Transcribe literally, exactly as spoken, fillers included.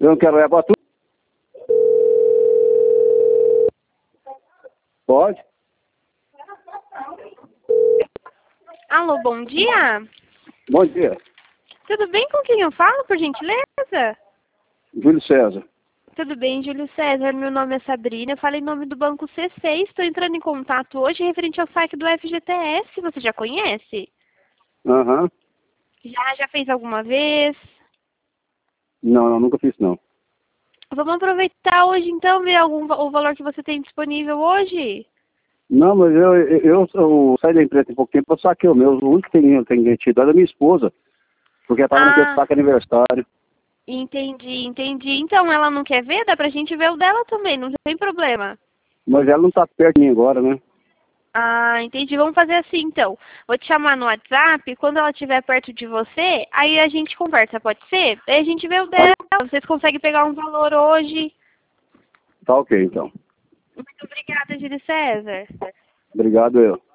Eu não quero levar tudo. Pode? Alô, bom dia. Bom dia. Tudo bem, com quem eu falo, por gentileza? Júlio César. Tudo bem, Júlio César. Meu nome é Sabrina. Eu falo em nome do Banco C seis. Estou entrando em contato hoje referente ao saque do F G T S. Você já conhece? Aham. Uhum. Já, já fez alguma vez? Não, não, nunca fiz não. Vamos aproveitar hoje então, ver algum, o valor que você tem disponível hoje? Não, mas eu, eu, eu, eu saí da empresa tem pouco tempo, eu saquei o meu. O único que tem, tem garantido é da minha esposa. Porque ela estava Ah, naquele saque aniversário. entendi, entendi. Então ela não quer ver? Dá pra gente ver o dela também, não tem problema. Mas ela não está perto de mim agora, né? Ah, entendi. Vamos fazer assim então. Vou te chamar no WhatsApp, quando ela estiver perto de você, aí a gente conversa, pode ser? Aí a gente vê o dela. Vocês conseguem pegar um valor hoje. Tá ok, então. Muito obrigada, Júlio César. Obrigado, eu.